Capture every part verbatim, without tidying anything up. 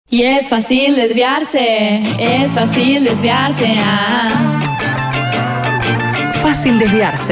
Y es fácil desviarse, es fácil desviarse. Ah. Fácil desviarse.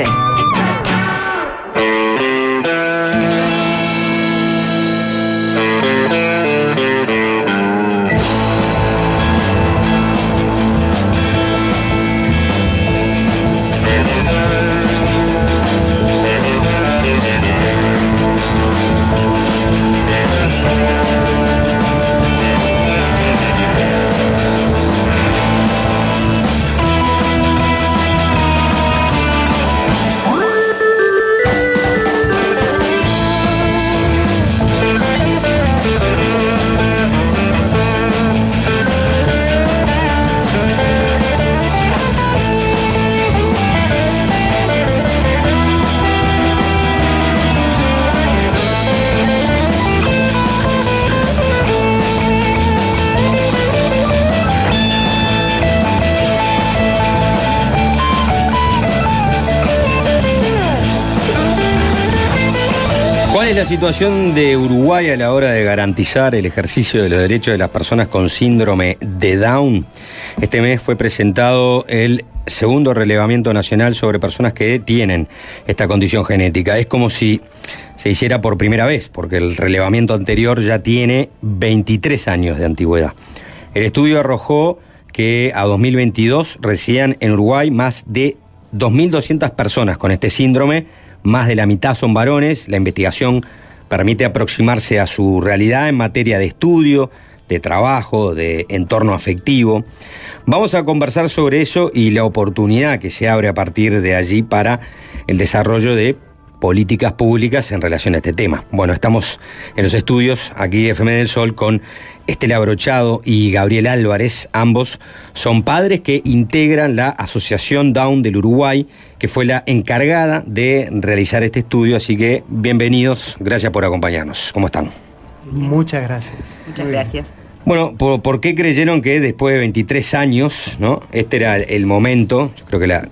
¿Cuál es la situación de Uruguay a la hora de garantizar el ejercicio de los derechos de las personas con síndrome de Down? Este mes fue presentado el segundo relevamiento nacional sobre personas que tienen esta condición genética. Es como si se hiciera por primera vez, porque el relevamiento anterior ya tiene veintitrés años de antigüedad. El estudio arrojó que a dos mil veintidós residían en Uruguay más de dos mil doscientas personas con este síndrome. Más de la mitad son varones. La investigación permite aproximarse a su realidad en materia de estudio, de trabajo, de entorno afectivo. Vamos a conversar sobre eso y la oportunidad que se abre a partir de allí para el desarrollo de políticas públicas en relación a este tema. Bueno, estamos en los estudios aquí de F M del Sol con Estela Brochado y Gabriel Álvarez. Ambos son padres que integran la Asociación Down del Uruguay, que fue la encargada de realizar este estudio. Así que bienvenidos, gracias por acompañarnos. ¿Cómo están? Muchas gracias. Muchas gracias. Bueno, ¿por, ¿por qué creyeron que después de veintitrés años, ¿no? Este era el momento? Yo creo que la,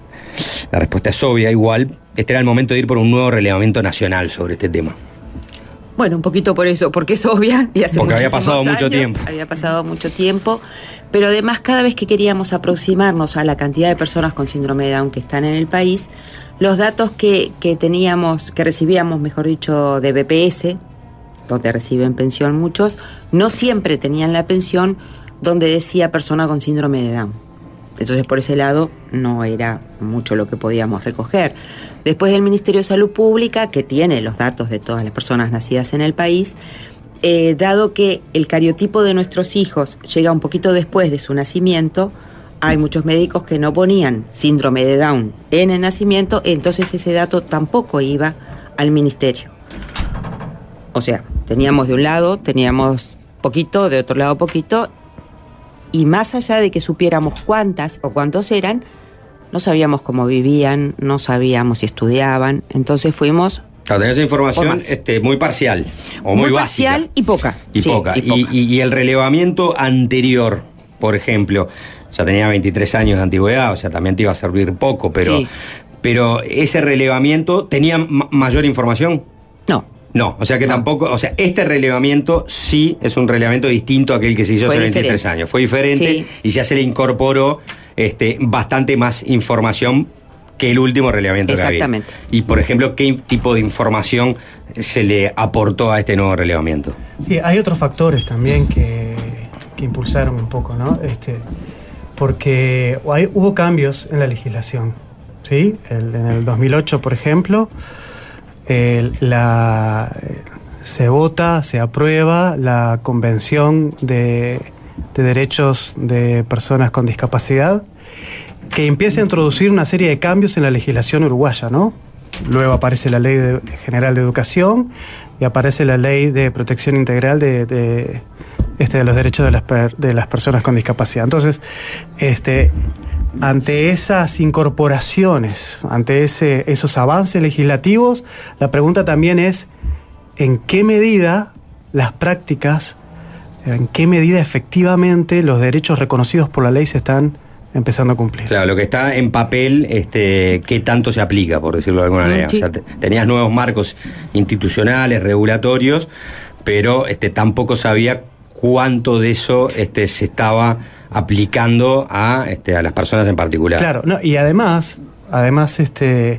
la respuesta es obvia igual. Este era el momento de ir por un nuevo relevamiento nacional sobre este tema. Bueno, un poquito por eso, porque es obvia y hace porque había pasado años, mucho tiempo. Había pasado mucho tiempo, pero además cada vez que queríamos aproximarnos a la cantidad de personas con síndrome de Down que están en el país, los datos que, que teníamos, que recibíamos, mejor dicho, de B P S, donde reciben pensión muchos, no siempre tenían la pensión donde decía persona con síndrome de Down. Entonces, por ese lado, no era mucho lo que podíamos recoger. Después del Ministerio de Salud Pública, que tiene los datos de todas las personas nacidas en el país, eh, dado que el cariotipo de nuestros hijos llega un poquito después de su nacimiento, hay muchos médicos que no ponían síndrome de Down en el nacimiento, entonces ese dato tampoco iba al Ministerio. O sea, teníamos de un lado, teníamos poquito, de otro lado poquito, y más allá de que supiéramos cuántas o cuántos eran, no sabíamos cómo vivían, no sabíamos si estudiaban, entonces fuimos... Claro, tenés esa información este, muy parcial o muy, muy básica. Parcial y poca. Y sí, poca. Y, poca. Y, y, y el relevamiento anterior, por ejemplo, ya tenía veintitrés años de antigüedad, o sea, también te iba a servir poco, pero, sí. pero ese relevamiento, ¿tenía ma- mayor información? No. No, o sea que no. tampoco, o sea, este relevamiento sí es un relevamiento distinto a aquel que se hizo Fue hace diferente. veintitrés años. Fue diferente Sí. y ya se le incorporó este, bastante más información que el último relevamiento que había. Exactamente. Y, por ejemplo, ¿qué tipo de información se le aportó a este nuevo relevamiento? Sí, hay otros factores también que, que impulsaron un poco, ¿no? Este, porque hay, hubo cambios en la legislación, ¿sí? El, en el dos mil ocho, por ejemplo, el, la, se vota, se aprueba la Convención de, de Derechos de Personas con Discapacidad, que empieza a introducir una serie de cambios en la legislación uruguaya, ¿no? Luego aparece la Ley de, General de Educación y aparece la Ley de Protección Integral de, de, este, de los Derechos de las, per, de las Personas con Discapacidad. Entonces, este, ante esas incorporaciones, ante ese, esos avances legislativos, la pregunta también es ¿en qué medida las prácticas, en qué medida efectivamente los derechos reconocidos por la ley se están empezando a cumplir? Claro, lo que está en papel, este, ¿qué tanto se aplica, por decirlo de alguna manera? Sí. O sea, te, tenías nuevos marcos institucionales, regulatorios, pero este, tampoco sabía cuánto de eso este, se estaba aplicando a, este, a las personas en particular. Claro, no, y además, además este,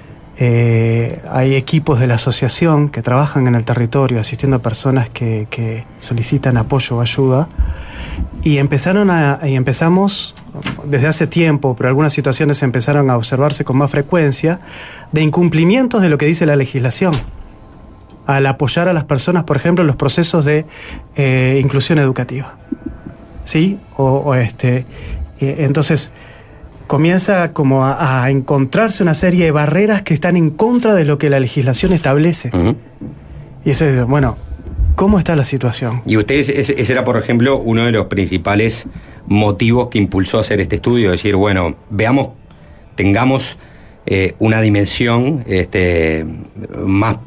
eh, hay equipos de la asociación que trabajan en el territorio asistiendo a personas que, que solicitan apoyo o ayuda, y empezaron a, y empezamos desde hace tiempo, pero algunas situaciones empezaron a observarse con más frecuencia, de incumplimientos de lo que dice la legislación, al apoyar a las personas, por ejemplo, en los procesos de eh, inclusión educativa. ¿Sí? O, o este, eh, entonces comienza como a, a encontrarse una serie de barreras que están en contra de lo que la legislación establece. Uh-huh. Y eso es, bueno, ¿cómo está la situación? Y ustedes, ese, ese era, por ejemplo, uno de los principales motivos que impulsó a hacer este estudio, decir, bueno, veamos, tengamos eh, una dimensión este, más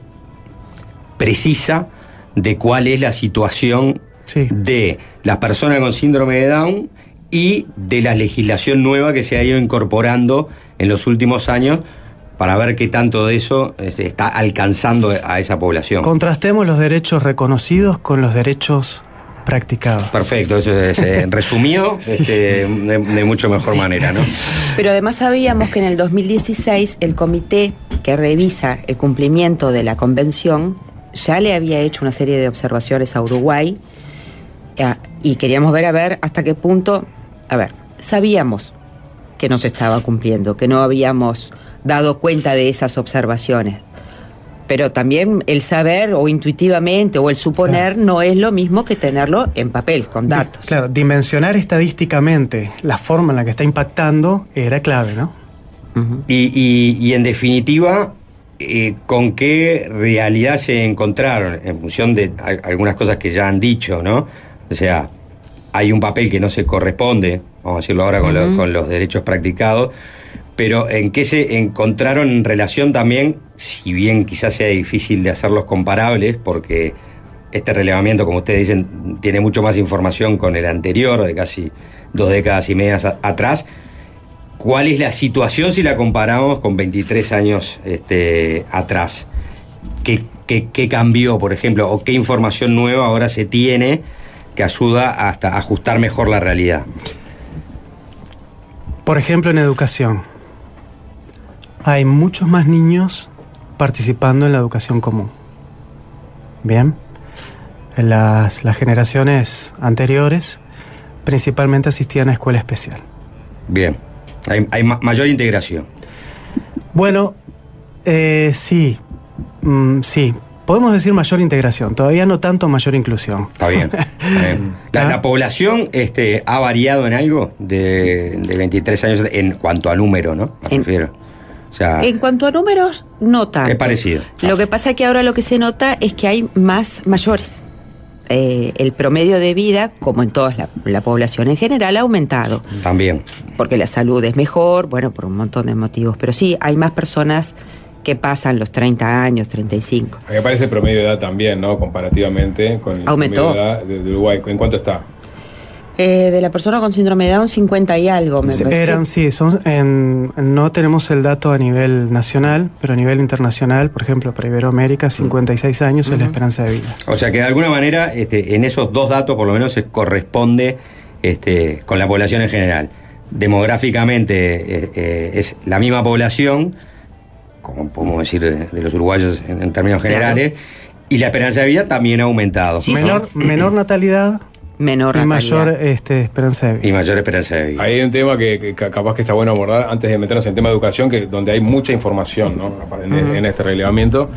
precisa de cuál es la situación sí. de las personas con síndrome de Down y de la legislación nueva que se ha ido incorporando en los últimos años para ver qué tanto de eso se está alcanzando a esa población. Contrastemos los derechos reconocidos con los derechos practicados. Perfecto, eso es eh, resumido sí. este, de, de mucho mejor sí. manera, ¿no? Pero además sabíamos que en el dos mil dieciséis el comité que revisa el cumplimiento de la convención ya le había hecho una serie de observaciones a Uruguay eh, y queríamos ver a ver hasta qué punto, a ver, sabíamos que no se estaba cumpliendo, que no habíamos dado cuenta de esas observaciones, pero también el saber o intuitivamente o el suponer claro. no es lo mismo que tenerlo en papel, con datos. Claro, dimensionar estadísticamente la forma en la que está impactando era clave, ¿no? Uh-huh. Y, y, y en definitiva, eh, ¿con qué realidad se encontraron? En función de a, algunas cosas que ya han dicho, ¿no? O sea, hay un papel que no se corresponde, vamos a decirlo ahora con, uh-huh. lo, con los derechos practicados, pero ¿en qué se encontraron en relación también, si bien quizás sea difícil de hacerlos comparables, porque este relevamiento, como ustedes dicen, tiene mucho más información con el anterior, de casi dos décadas y medias a, atrás, ¿cuál es la situación si la comparamos con veintitrés años este, atrás? ¿Qué, qué, qué cambió, por ejemplo, o qué información nueva ahora se tiene que ayuda hasta a ajustar mejor la realidad? Por ejemplo, en educación. Hay muchos más niños participando en la educación común. Bien. En las, las generaciones anteriores, principalmente asistían a escuela especial. Bien. Hay, hay ma- mayor integración. Bueno, eh, sí. Mm, sí. Podemos decir mayor integración, todavía no tanto mayor inclusión. Está bien. Está bien. La, la población este, ha variado en algo de, de veintitrés años en cuanto a número, ¿no? Me en, refiero. O sea, en cuanto a números, no tanto. Es parecido. Lo que pasa es que ahora lo que se nota es que hay más mayores. Eh, el promedio de vida, como en toda la, la población en general, ha aumentado. También. Porque la salud es mejor, bueno, por un montón de motivos. Pero sí, hay más personas que pasan los treinta años, treinta y cinco. A mí me parece el promedio de edad también, ¿no? Comparativamente con el Aumentó. promedio de edad de, de Uruguay. ¿En cuánto está? Eh, de la persona con síndrome de Down, cincuenta y algo. Me Eran, sí, son, en, no tenemos el dato a nivel nacional, pero a nivel internacional, por ejemplo, para Iberoamérica, cincuenta y seis años uh-huh. es la esperanza de vida. O sea que de alguna manera, este, en esos dos datos, por lo menos, se corresponde este, con la población en general. Demográficamente eh, eh, es la misma población, como podemos decir de los uruguayos en, en términos generales, claro. y la esperanza de vida también ha aumentado. Sí, menor, sí. menor natalidad. Menor y natalidad. mayor este, esperanza de vida. Y mayor esperanza de vida. Hay un tema que, que capaz que está bueno abordar antes de meternos en el tema de educación, que donde hay mucha información, ¿no? en, uh-huh. en este relevamiento,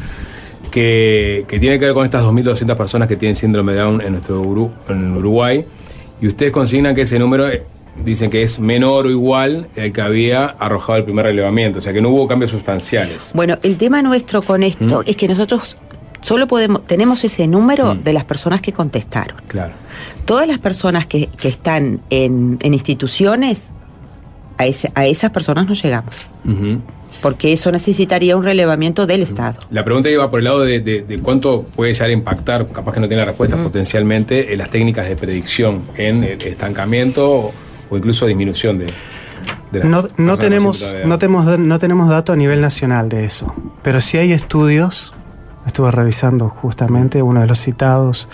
que, que tiene que ver con estas dos mil doscientas personas que tienen síndrome de Down en nuestro Uru, en Uruguay, y ustedes consignan que ese número, dicen que es menor o igual al que había arrojado el primer relevamiento, o sea que no hubo cambios sustanciales. Bueno, el tema nuestro con esto ¿Mm? es que nosotros solo podemos, tenemos ese número mm. de las personas que contestaron. Claro. Todas las personas que, que están en, en instituciones, a, ese, a esas personas no llegamos. Uh-huh. Porque eso necesitaría un relevamiento del uh-huh. Estado. La pregunta iba por el lado de, de, de cuánto puede llegar a impactar, capaz que no tiene la respuesta uh-huh. potencialmente, en las técnicas de predicción, en el estancamiento o, o incluso disminución de... de la no, no, tenemos, no, tenemos, no tenemos datos a nivel nacional de eso, pero sí hay estudios. Estuve revisando justamente uno de los citados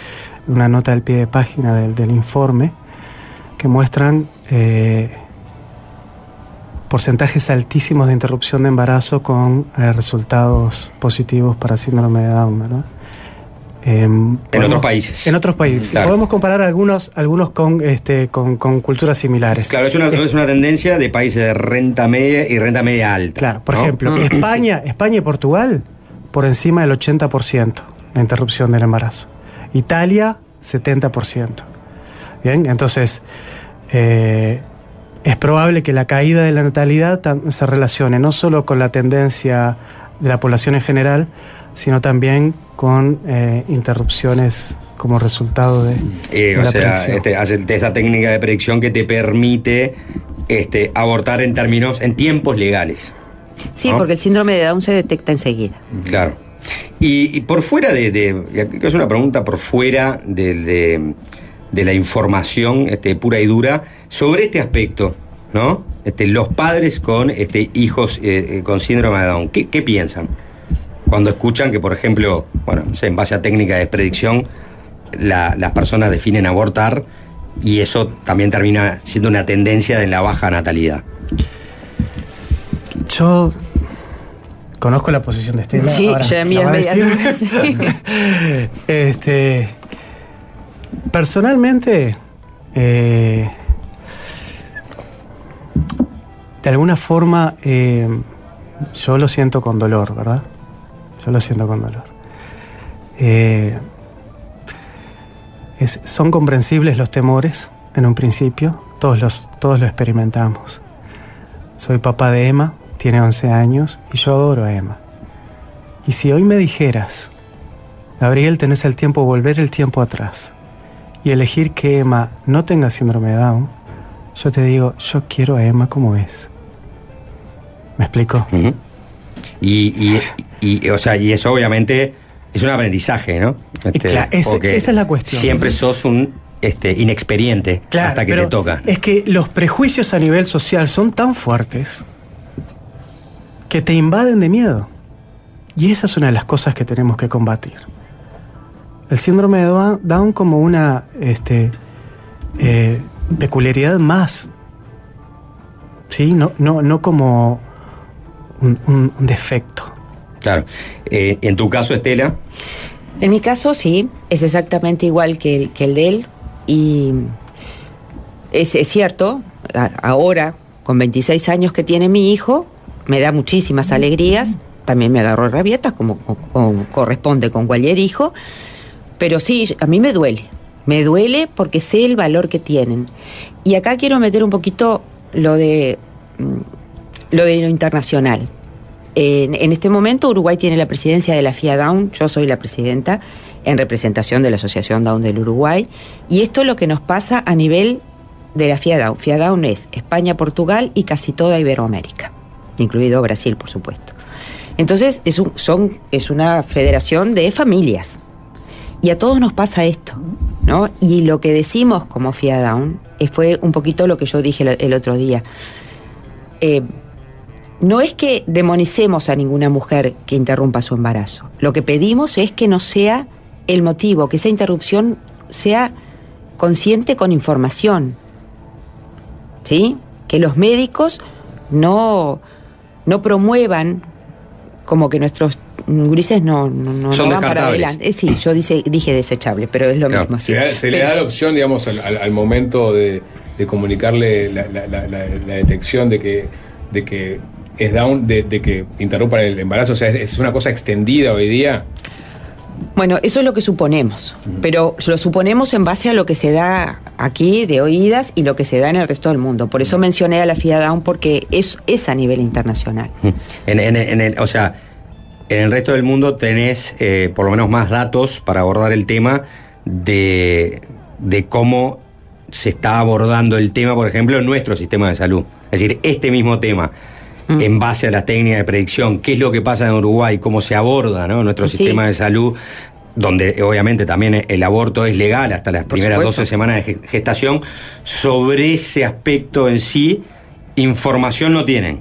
una nota al pie de página del, del informe que muestran eh, porcentajes altísimos de interrupción de embarazo con eh, resultados positivos para síndrome de Down, ¿no? Eh, en podemos, otros países. En otros países. Claro. Podemos comparar algunos, algunos con, este, con, con culturas similares. Claro, es una, es una tendencia de países de renta media y renta media alta. Claro, por ¿no? ejemplo, España, España y Portugal, por encima del ochenta por ciento la interrupción del embarazo. Italia, setenta por ciento. Bien, entonces, eh, es probable que la caída de la natalidad se relacione no solo con la tendencia de la población en general, sino también con eh, interrupciones como resultado de, eh, de o la sea, predicción. este, hace esa técnica de predicción que te permite este, abortar en términos, en tiempos legales. Sí, ¿no? porque el síndrome de Down se detecta enseguida. Claro. Y, y por fuera de, de. Es una pregunta por fuera de, de, de la información este, pura y dura sobre este aspecto, ¿no? Este, los padres con este, hijos eh, con síndrome de Down, ¿qué, qué piensan? Cuando escuchan que, por ejemplo, bueno, no sé, en base a técnica de predicción, la, las personas definen abortar y eso también termina siendo una tendencia en la baja natalidad. Yo conozco la posición de Estela. Sí, ahora, ya ¿la va a media decir? este, personalmente, eh, de alguna forma, eh, yo lo siento con dolor, ¿verdad? Yo lo siento con dolor. Eh, es, son comprensibles los temores en un principio, todos, los, todos lo experimentamos. Soy papá de Emma, tiene once años y yo adoro a Emma. Y si hoy me dijeras, Gabriel, tenés el tiempo, volver el tiempo atrás y elegir que Emma no tenga síndrome de Down, yo te digo, yo quiero a Emma como es. ¿Me explico? Uh-huh. Y, y, y, o sea, y eso obviamente es un aprendizaje, ¿no? Este, claro, ese, esa es la cuestión. Siempre sos un este, inexperiente claro, hasta que te toca. Es que los prejuicios a nivel social son tan fuertes que te invaden de miedo. Y esa es una de las cosas que tenemos que combatir. El síndrome de Down como una este, eh, peculiaridad más. ¿Sí? No, no, no como un, un, un defecto. Claro. Eh, en tu caso, Estela. En mi caso, sí, es exactamente igual que el, que el de él. Y es, es cierto, a, ahora, con veintiséis años que tiene mi hijo, me da muchísimas alegrías. También me agarró rabietas, como, como corresponde con cualquier hijo. Pero sí, a mí me duele. Me duele porque sé el valor que tienen. Y acá quiero meter un poquito lo de lo, de lo internacional. En, en este momento Uruguay tiene la presidencia de la F I A Down, yo soy la presidenta en representación de la Asociación Down del Uruguay, y esto es lo que nos pasa a nivel de la F I A Down. F I A Down es España, Portugal y casi toda Iberoamérica, incluido Brasil, por supuesto. Entonces es, un, son, es una federación de familias, y a todos nos pasa esto, ¿no? Y lo que decimos como F I A Down fue un poquito lo que yo dije el, el otro día. Eh, no es que demonicemos a ninguna mujer que interrumpa su embarazo. Lo que pedimos es que no sea el motivo, que esa interrupción sea consciente con información. ¿Sí? Que los médicos no, no promuevan como que nuestros gurises no, no, no, Son no van para descartables. adelante. Eh, sí, yo dice, dije desechable, pero es lo Claro. mismo. Sí. Se, le da, se le da la opción, digamos, al, al, al momento de, de comunicarle la, la, la, la, la detección de que, de que es Down, de, de que interrumpan el embarazo. O sea, es, es una cosa extendida hoy día. Bueno, eso es lo que suponemos, pero lo suponemos en base a lo que se da aquí de oídas y lo que se da en el resto del mundo. Por eso mencioné a la F I A Down, porque es, es a nivel internacional. En, en, en el, o sea, en el resto del mundo tenés eh, por lo menos más datos para abordar el tema de, de cómo se está abordando el tema, por ejemplo, en nuestro sistema de salud. Es decir, este mismo tema, mm. en base a la técnica de predicción, qué es lo que pasa en Uruguay, cómo se aborda, ¿no?, nuestro sí. sistema de salud, donde obviamente también el aborto es legal hasta las Por primeras supuesto. doce semanas de gestación. Sobre ese aspecto en sí, información no tienen.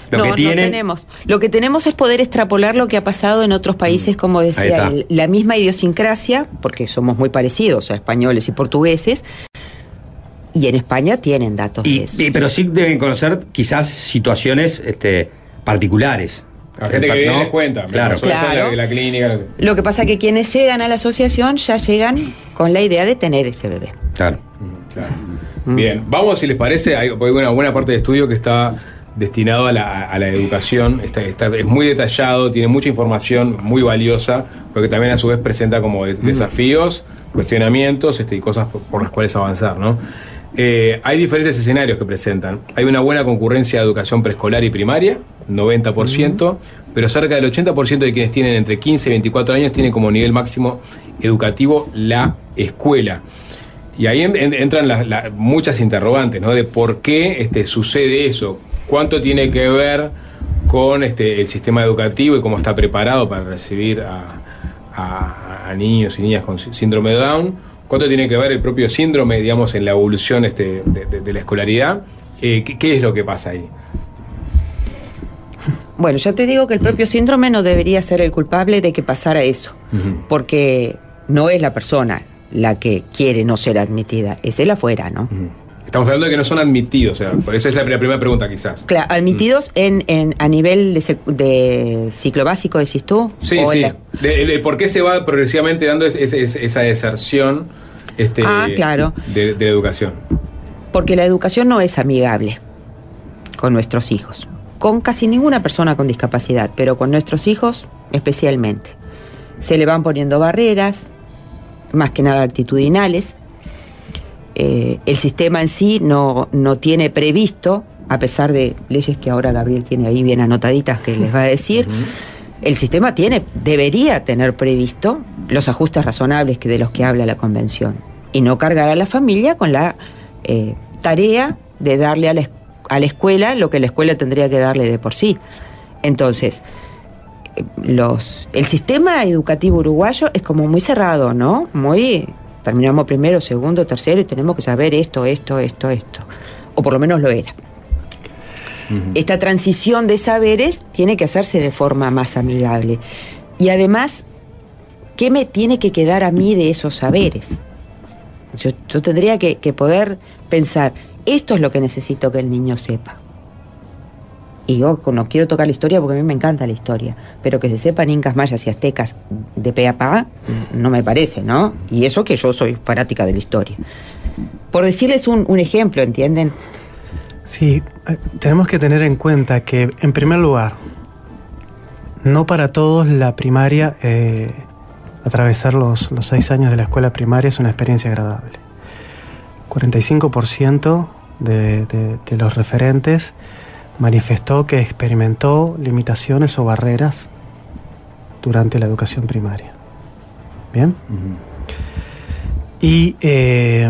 Lo no, que tienen... no tenemos. Lo que tenemos es poder extrapolar lo que ha pasado en otros países, como decía él, la misma idiosincrasia, porque somos muy parecidos a españoles y portugueses, y en España tienen datos y, de eso. Y, pero sí deben conocer quizás situaciones este, particulares. La gente que viene ¿no? les cuenta, claro. Claro. La, la clínica, no sé. Lo que pasa es que quienes llegan a la asociación ya llegan con la idea de tener ese bebé. Claro. Claro. Bien, vamos, si les parece, hay una buena parte del estudio que está destinado a la, a la educación, está, está, es muy detallado, tiene mucha información muy valiosa, porque también a su vez presenta como de, desafíos, cuestionamientos este, y cosas por, por las cuales avanzar, ¿no? Eh, hay diferentes escenarios que presentan. Hay una buena concurrencia de educación preescolar y primaria, noventa por ciento, uh-huh. pero cerca del ochenta por ciento de quienes tienen entre quince y veinticuatro años tienen como nivel máximo educativo la escuela. Y ahí en, en, entran las, las, muchas interrogantes, ¿no? De por qué este, sucede eso, cuánto tiene que ver con este, el sistema educativo y cómo está preparado para recibir a, a, a niños y niñas con síndrome de Down. ¿Cuánto tiene que ver el propio síndrome, digamos, en la evolución este, de, de, de la escolaridad? Eh, ¿qué, ¿Qué es lo que pasa ahí? Bueno, ya te digo que el propio síndrome no debería ser el culpable de que pasara eso, uh-huh. porque no es la persona la que quiere no ser admitida, es el afuera, ¿no? Uh-huh. Estamos hablando de que no son admitidos, o sea, por eso es la primera pregunta quizás. Claro, admitidos uh-huh. en, en a nivel de, de ciclo básico, decís tú. Sí, sí. La... De, de, ¿Por qué se va progresivamente dando es, es, es, esa deserción este, ah, claro. de, de educación? Porque la educación no es amigable con nuestros hijos, con casi ninguna persona con discapacidad, pero con nuestros hijos especialmente. Se le van poniendo barreras, más que nada actitudinales. Eh, el sistema en sí no, no tiene previsto, a pesar de leyes que ahora Gabriel tiene ahí bien anotaditas que les va a decir, uh-huh. el sistema tiene, debería tener previsto los ajustes razonables que de los que habla la Convención y no cargar a la familia con la eh, tarea de darle a la, a la escuela lo que la escuela tendría que darle de por sí. Entonces, los, el sistema educativo uruguayo es como muy cerrado, ¿no? Muy... Terminamos primero, segundo, tercero y tenemos que saber esto, esto, esto, esto. O por lo menos lo era. Uh-huh. Esta transición de saberes tiene que hacerse de forma más amigable. Y además, ¿qué me tiene que quedar a mí de esos saberes? Yo, yo tendría que, que poder pensar, esto es lo que necesito que el niño sepa. Y ojo, no quiero tocar la historia porque a mí me encanta la historia, pero que se sepan incas, mayas y aztecas de pe a pa, no me parece, ¿no? Y eso que yo soy fanática de la historia. Por decirles un, un ejemplo, ¿entienden? Sí, tenemos que tener en cuenta que, en primer lugar, no para todos la primaria, eh, atravesar los, los seis años de la escuela primaria es una experiencia agradable. cuarenta y cinco por ciento de, de, de los referentes manifestó que experimentó limitaciones o barreras durante la educación primaria. ¿Bien? Uh-huh. Y eh,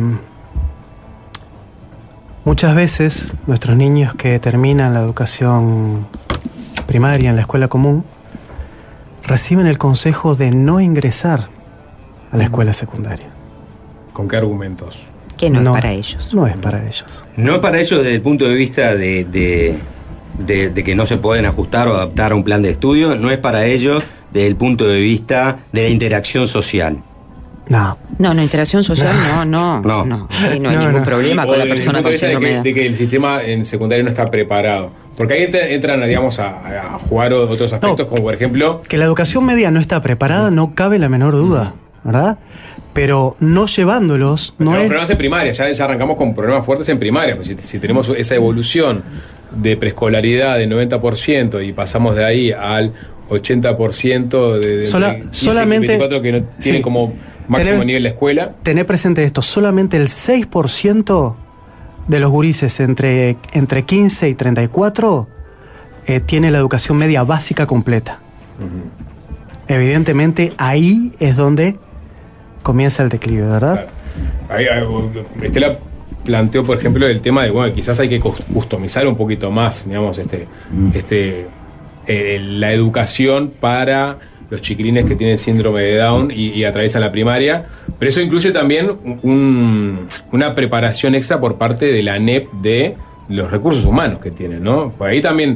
muchas veces nuestros niños que terminan la educación primaria en la escuela común reciben el consejo de no ingresar a la escuela secundaria. ¿Con qué argumentos? Que no, no es para ellos. No es para ellos. No es para ellos desde el punto de vista de... de... De, de que no se pueden ajustar o adaptar a un plan de estudio, no es para ellos desde el punto de vista de la interacción social. No. No, no, interacción social no, no, no. No, no hay no, ningún no. problema y, con la persona con síndrome de, de que el sistema en secundaria no está preparado. Porque ahí entran, entran digamos, a, a jugar otros aspectos, no, como por ejemplo... Que la educación media no está preparada, no cabe la menor duda, ¿verdad? Pero no llevándolos... No tenemos es... problemas en primaria, ya, ya arrancamos con problemas fuertes en primaria. Pues si, si tenemos esa evolución de preescolaridad del noventa por ciento y pasamos de ahí al ochenta por ciento de, de, Sola, de quince, solamente, veinticuatro que no tienen sí, como máximo tener, nivel de escuela. Tener presente esto, solamente el seis por ciento de los gurises entre, entre quince y treinta y cuatro eh, tiene la educación media básica completa. Uh-huh. Evidentemente ahí es donde comienza el declive, ¿verdad? Claro. Ahí, ahí, Estela planteó, por ejemplo, el tema de, bueno, quizás hay que customizar un poquito más, digamos, este, mm. este, eh, la educación para los chiquilines que tienen síndrome de Down y, y atraviesan la primaria, pero eso incluye también un, una preparación extra por parte de la A N E P de los recursos humanos que tienen, ¿no? Pues ahí también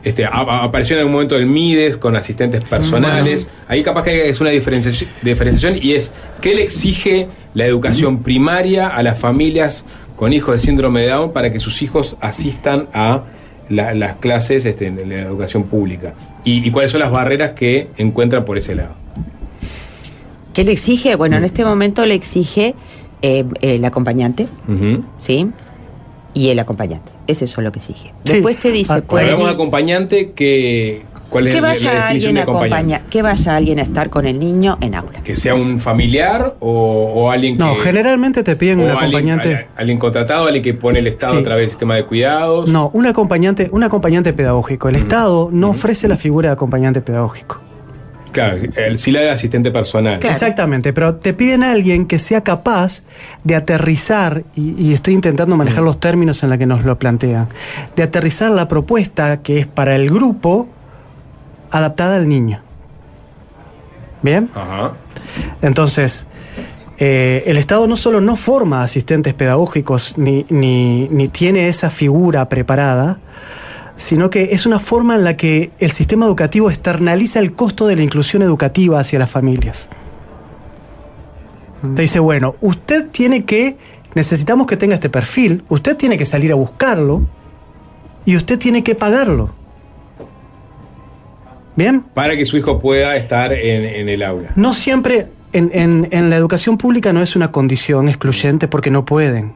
Este, a, a, apareció en algún momento el MIDES con asistentes personales. Bueno. Ahí capaz que es una diferenciación, diferenciación y es ¿qué le exige la educación primaria a las familias con hijos de síndrome de Down para que sus hijos asistan a la, las clases este, en la educación pública? Y, y cuáles son las barreras que encuentran por ese lado. ¿Qué le exige? Bueno, en este momento le exige eh, el acompañante, uh-huh. ¿sí? Y el acompañante. Es eso lo que exige. Sí. Después te dice... Cuando hablamos de acompañante, que, ¿cuál es que vaya la definición de acompañante? Que vaya alguien a estar con el niño en aula. ¿Que sea un familiar o, o alguien que...? No, generalmente te piden un acompañante... Alguien, alguien contratado, alguien que pone el Estado sí. a través del sistema de cuidados. No, un acompañante, un acompañante pedagógico. El uh-huh. Estado no uh-huh. ofrece la figura de acompañante pedagógico. Claro, el sí la de asistente personal. Claro. Exactamente, pero te piden a alguien que sea capaz de aterrizar, y, y estoy intentando manejar mm. los términos en los que nos lo plantean, de aterrizar la propuesta que es para el grupo adaptada al niño. ¿Bien? Ajá. Entonces, eh, el Estado no solo no forma asistentes pedagógicos ni, ni, ni tiene esa figura preparada, sino que es una forma en la que el sistema educativo externaliza el costo de la inclusión educativa hacia las familias. Te dice, bueno, usted tiene que, necesitamos que tenga este perfil, usted tiene que salir a buscarlo y usted tiene que pagarlo. ¿Bien? Para que su hijo pueda estar en, en el aula. No siempre, en, en, en la educación pública no es una condición excluyente porque no pueden.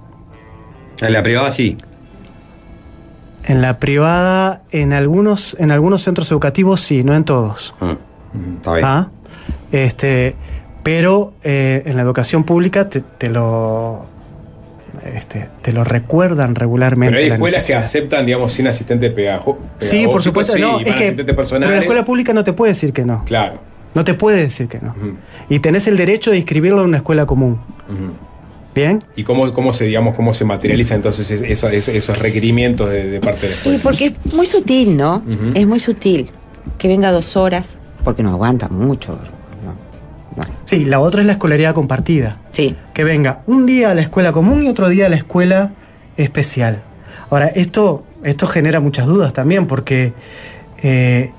En la privada sí. En la privada, en algunos, en algunos centros educativos sí, no en todos. Ah, está bien. ¿Ah? Este, pero eh, en la educación pública te, te lo este, te lo recuerdan regularmente. Pero hay escuelas que aceptan, digamos, sin asistente pedagógico. Sí, por supuesto, sí, no, es que pero la escuela pública no te puede decir que no. Claro. No te puede decir que no. Uh-huh. Y tenés el derecho de inscribirlo en una escuela común. Uh-huh. ¿Bien? ¿Y cómo, cómo se, digamos, cómo se materializa entonces esos, esos, esos requerimientos de, de parte de la escuela? Sí, porque es muy sutil, ¿no? Uh-huh. Es muy sutil. Que venga dos horas, porque no aguanta mucho. No, no. Sí, la otra es la escolaridad compartida. Sí. Que venga un día a la escuela común y otro día a la escuela especial. Ahora, esto, esto genera muchas dudas también, porque eh,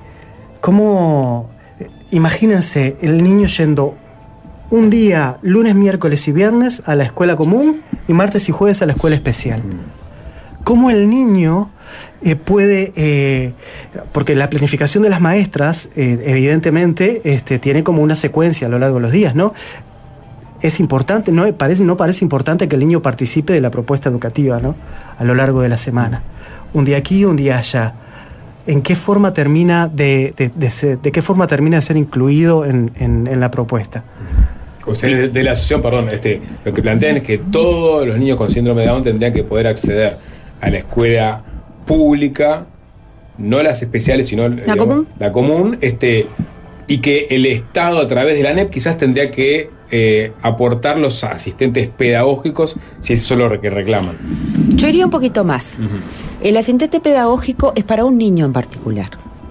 ¿cómo? Imagínense el niño yendo un día, lunes, miércoles y viernes, a la escuela común y martes y jueves a la escuela especial. ¿Cómo el niño eh, puede...? Eh, porque la planificación de las maestras, eh, evidentemente, este, tiene como una secuencia a lo largo de los días, ¿no? Es importante, no parece, no parece importante que el niño participe de la propuesta educativa, ¿no? A lo largo de la semana. Un día aquí, un día allá. ¿En qué forma termina de, de, de, ser, de qué forma termina de ser incluido en, en, en la propuesta? Ustedes de la asociación, perdón, este, lo que plantean es que todos los niños con síndrome de Down tendrían que poder acceder a la escuela pública, no las especiales, sino la digamos, común, la común, este, y que el Estado a través de la A N E P quizás tendría que eh, aportar los asistentes pedagógicos, si eso es lo que reclaman. Yo iría un poquito más. Uh-huh. El asistente pedagógico es para un niño en particular.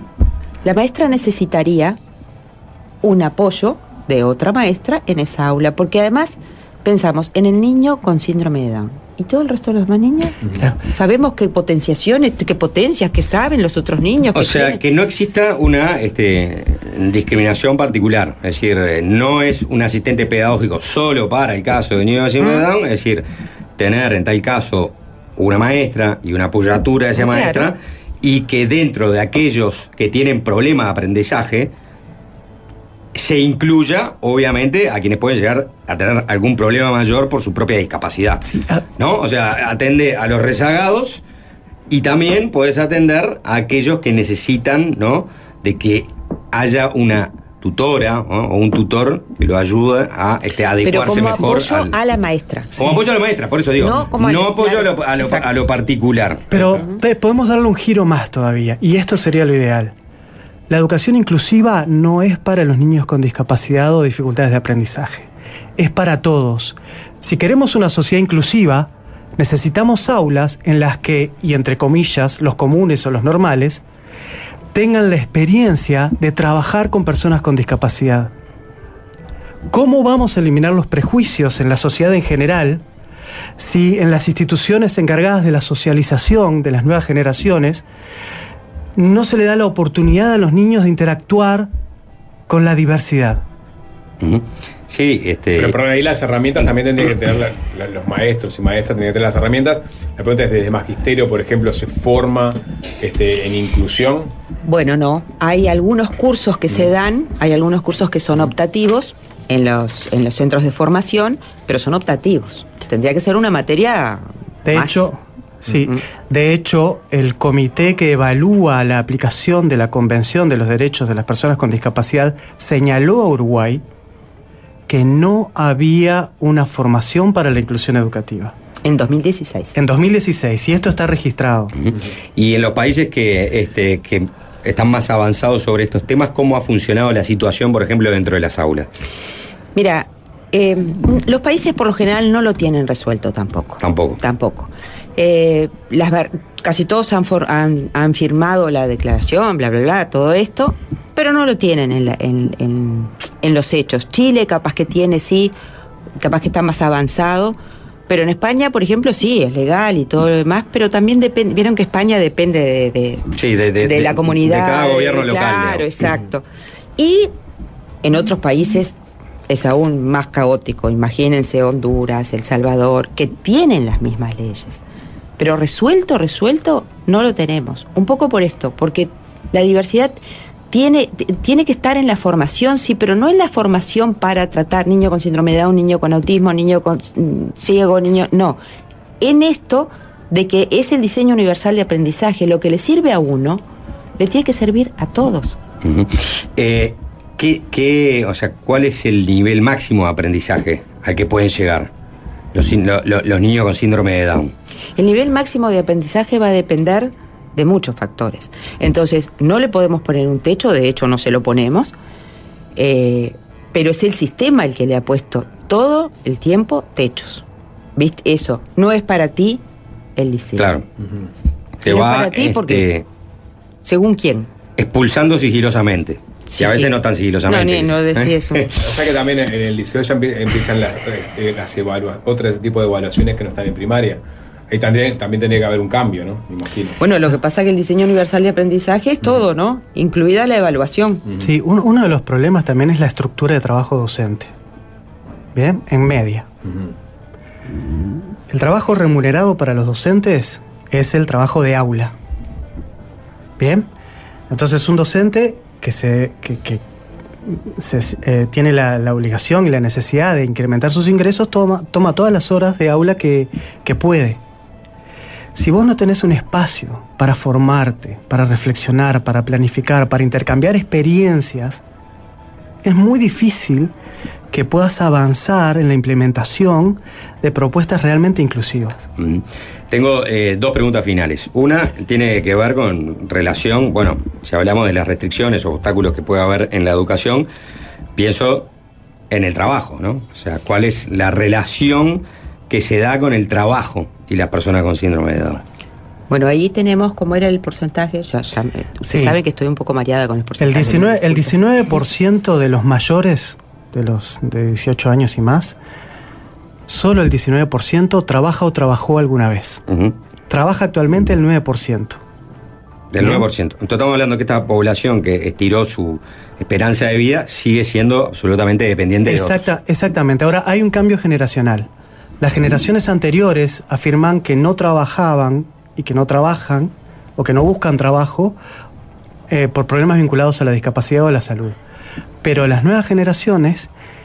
La maestra necesitaría un apoyo de otra maestra en esa aula, porque además pensamos en el niño con síndrome de Down. ¿Y todo el resto de los demás niños? Claro. Sabemos qué potenciaciones, qué potencias, qué saben los otros niños. O sea, tienen... que no exista una este, discriminación particular. Es decir, no es un asistente pedagógico solo para el caso de niño con síndrome de Down. Es decir, tener en tal caso una maestra y una apoyatura de esa claro. maestra, y que dentro de aquellos que tienen problemas de aprendizaje se incluya, obviamente, a quienes pueden llegar a tener algún problema mayor por su propia discapacidad. Sí. ¿No? O sea, atende a los rezagados y también puedes atender a aquellos que necesitan, ¿no?, de que haya una tutora, ¿no?, o un tutor que lo ayude a este, adecuarse Pero como mejor apoyo al... a la maestra. Como sí. apoyo a la maestra, por eso digo. No, como no apoyo claro, a, lo, a, lo, a lo particular. Pero uh-huh. podemos darle un giro más todavía, y esto sería lo ideal. La educación inclusiva no es para los niños con discapacidad o dificultades de aprendizaje. Es para todos. Si queremos una sociedad inclusiva, necesitamos aulas en las que, y entre comillas, los comunes o los normales, tengan la experiencia de trabajar con personas con discapacidad. ¿Cómo vamos a eliminar los prejuicios en la sociedad en general si en las instituciones encargadas de la socialización de las nuevas generaciones no se le da la oportunidad a los niños de interactuar con la diversidad. Uh-huh. Sí, este... Pero, pero ahí las herramientas también tendrían que tener la, la, los maestros y maestras tendrían que tener las herramientas. La pregunta es, ¿desde magisterio, por ejemplo, se forma este, en inclusión? Bueno, no. Hay algunos cursos que mm. se dan, hay algunos cursos que son optativos en los, en los centros de formación, pero son optativos. Tendría que ser una materia De más. hecho, sí. Uh-huh. De hecho, el comité que evalúa la aplicación de la Convención de los Derechos de las Personas con Discapacidad señaló a Uruguay que no había una formación para la inclusión educativa. En dos mil dieciséis. En dos mil dieciséis, y esto está registrado. Uh-huh. Y en los países que, este, que están más avanzados sobre estos temas, ¿cómo ha funcionado la situación, por ejemplo, dentro de las aulas? Mira, eh, los países por lo general no lo tienen resuelto tampoco. Tampoco. Tampoco. Eh, las, casi todos han, for, han, han firmado la declaración, bla, bla, bla, todo esto, pero no lo tienen en, la, en, en, en los hechos. Chile capaz que tiene, sí, capaz que está más avanzado, pero en España, por ejemplo, sí, es legal y todo lo demás, pero también depende, vieron que España depende de, de, sí, de, de, de la de, comunidad. De cada gobierno de, local. Claro, digamos. exacto. Y en otros países es aún más caótico. Imagínense Honduras, El Salvador, que tienen las mismas leyes. Pero resuelto, resuelto, no lo tenemos. Un poco por esto, porque la diversidad tiene, tiene que estar en la formación, sí, pero no en la formación para tratar niño con síndrome de Down, niño con autismo, niño con ciego, niño... No, en esto de que es el diseño universal de aprendizaje, lo que le sirve a uno, le tiene que servir a todos. Uh-huh. Eh, ¿qué, qué, o sea, ¿cuál es el nivel máximo de aprendizaje al que pueden llegar los, lo, lo, los niños con síndrome de Down? El nivel máximo de aprendizaje va a depender de muchos factores. Entonces, no le podemos poner un techo, de hecho no se lo ponemos, eh, pero es el sistema el que le ha puesto todo el tiempo techos. ¿Viste? Eso no es para ti el liceo. Claro. Uh-huh. Te no va, es para ti este, porque, ¿según quién? Expulsando sigilosamente. Sí, y a veces sí. no tan sigilosamente. No, no decía ¿Eh? eso. O sea que también en el liceo ya empiezan las, eh, las evaluaciones, otro tipo de evaluaciones que no están en primaria. Ahí también, también tendría que haber un cambio, ¿no? Me imagino. Bueno, lo que pasa es que el diseño universal de aprendizaje es todo, ¿no? Incluida la evaluación. Sí, un, uno de los problemas también es la estructura de trabajo docente. ¿Bien? En media. Uh-huh. El trabajo remunerado para los docentes es el trabajo de aula. ¿Bien? Entonces un docente que se... Que, que Se, eh, tiene la, la obligación y la necesidad de incrementar sus ingresos, toma, toma todas las horas de aula que, que puede. Si vos no tenés un espacio para formarte, para reflexionar, para planificar, para intercambiar experiencias, es muy difícil que puedas avanzar en la implementación de propuestas realmente inclusivas. Mm. Tengo eh, dos preguntas finales. Una tiene que ver con relación, bueno, si hablamos de las restricciones o obstáculos que puede haber en la educación, pienso en el trabajo, ¿no? O sea, ¿cuál es la relación que se da con el trabajo y las personas con síndrome de Down? Bueno, ahí tenemos, ¿cómo era el porcentaje? Ya, ya, usted sí. sabe que estoy un poco mareada con el porcentaje. El diecinueve, el diecinueve por ciento de los mayores, de los de dieciocho años y más, solo el diecinueve por ciento trabaja o trabajó alguna vez. Uh-huh. Trabaja actualmente el nueve por ciento. Del nueve por ciento. Entonces estamos hablando que esta población que estiró su esperanza de vida sigue siendo absolutamente dependiente Exacta, de otros. Exactamente. Ahora hay un cambio generacional. Las generaciones anteriores afirman que no trabajaban y que no trabajan o que no buscan trabajo eh, por problemas vinculados a la discapacidad o a la salud. Pero las nuevas generaciones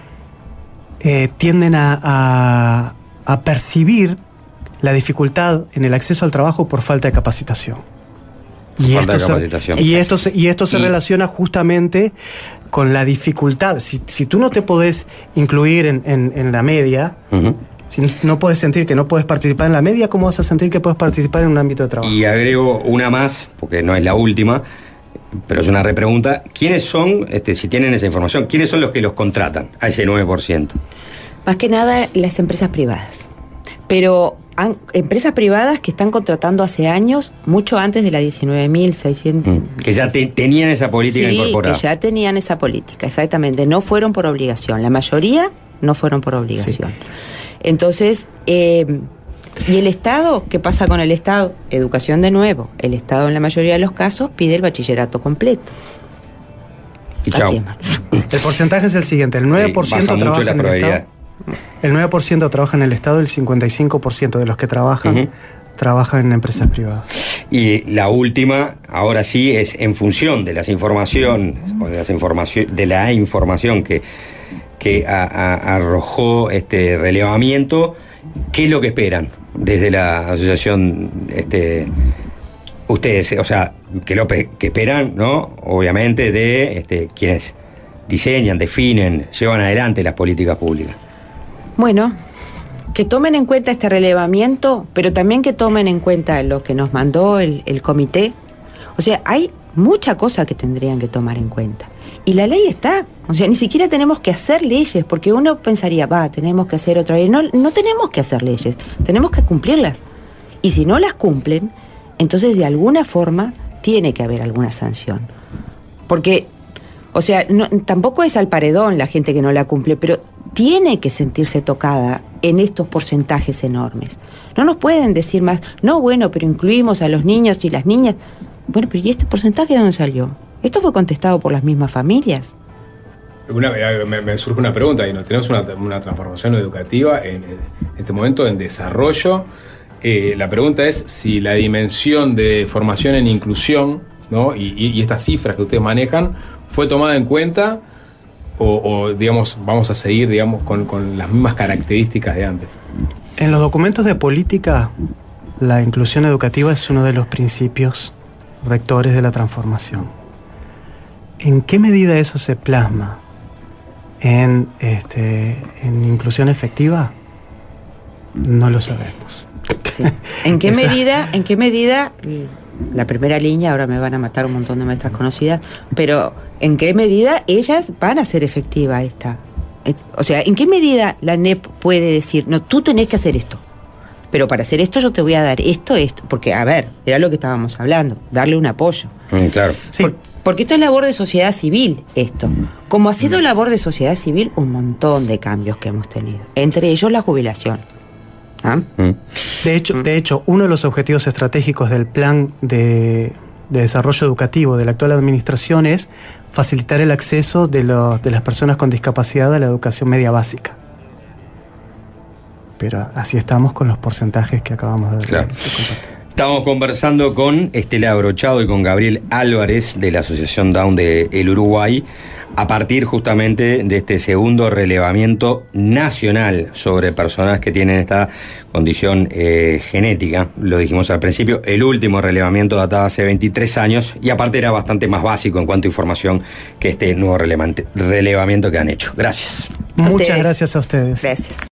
eh, tienden a, a, a percibir la dificultad en el acceso al trabajo por falta de capacitación. Y falta esto, de capacitación. Se, y esto se, y esto se y, relaciona justamente con la dificultad. Si, si tú no te podés incluir en, en, en la media, uh-huh. si no puedes sentir que no puedes participar en la media, ¿cómo vas a sentir que puedes participar en un ámbito de trabajo? Y agrego una más, porque no es la última, pero es una repregunta. ¿Quiénes son, este, si tienen esa información, quiénes son los que los contratan a ese nueve por ciento? Más que nada las empresas privadas. Pero han, empresas privadas que están contratando hace años, mucho antes de la diecinueve mil seiscientos. Mm, que ya te, tenían esa política sí, incorporada. Que ya tenían esa política, exactamente. No fueron por obligación. La mayoría no fueron por obligación. Sí. Entonces, eh, ¿Y el Estado? ¿Qué pasa con el Estado? Educación de nuevo. El Estado en la mayoría de los casos pide el bachillerato completo. Y chau. El porcentaje es el siguiente, el nueve por ciento sí, trabaja la en el Estado. El nueve por ciento trabaja en el Estado, el cincuenta y cinco por ciento de los que trabajan uh-huh. trabajan en empresas privadas. Y la última, ahora sí, es en función de las informaciones o de las información, de la información que, que a, a, arrojó este relevamiento, ¿qué es lo que esperan desde la asociación este, ustedes? O sea, que lo que esperan, ¿no? Obviamente de este, quienes diseñan, definen, llevan adelante las políticas públicas. Bueno, que tomen en cuenta este relevamiento, pero también que tomen en cuenta lo que nos mandó el, el comité. O sea, hay mucha cosa que tendrían que tomar en cuenta. Y la ley está. O sea, ni siquiera tenemos que hacer leyes, porque uno pensaría, va, tenemos que hacer otra ley. No, no tenemos que hacer leyes, tenemos que cumplirlas. Y si no las cumplen, entonces de alguna forma tiene que haber alguna sanción. Porque, o sea, no, tampoco es al paredón la gente que no la cumple, pero tiene que sentirse tocada en estos porcentajes enormes. No nos pueden decir más, no, bueno, pero incluimos a los niños y las niñas. Bueno, pero ¿y este porcentaje de dónde salió? ¿Esto fue contestado por las mismas familias? Una, me, me surge una pregunta, y no tenemos una, una transformación educativa en, en este momento en desarrollo. Eh, la pregunta es si la dimensión de formación en inclusión, ¿no? y, y, y estas cifras que ustedes manejan fue tomada en cuenta. O, o, digamos, vamos a seguir, digamos, con, con las mismas características de antes. En los documentos de política, la inclusión educativa es uno de los principios rectores de la transformación. ¿En qué medida eso se plasma en, este, en inclusión efectiva? No lo sabemos. Sí. ¿En qué medida, en qué medida la primera línea, ahora me van a matar un montón de maestras conocidas, pero ¿en qué medida ellas van a hacer efectiva esta? O sea, ¿en qué medida la N E P puede decir, no, tú tenés que hacer esto, pero para hacer esto yo te voy a dar esto, esto? Porque, a ver, era lo que estábamos hablando, darle un apoyo. Mm, claro. Sí. Por, porque esto es labor de sociedad civil, esto. Como ha sido labor de sociedad civil, un montón de cambios que hemos tenido, entre ellos la jubilación. ¿Ah? De hecho, de hecho, uno de los objetivos estratégicos del plan de, de desarrollo educativo de la actual administración es facilitar el acceso de, los, de las personas con discapacidad a la educación media básica. Pero así estamos con los porcentajes que acabamos de, claro. de compartir. Estamos conversando con Estela Brochado y con Gabriel Álvarez de la Asociación Down de El Uruguay a partir justamente de este segundo relevamiento nacional sobre personas que tienen esta condición eh, genética. Lo dijimos al principio, el último relevamiento databa hace veintitrés años y aparte era bastante más básico en cuanto a información que este nuevo relevamiento que han hecho. Gracias. Muchas gracias a ustedes. Gracias.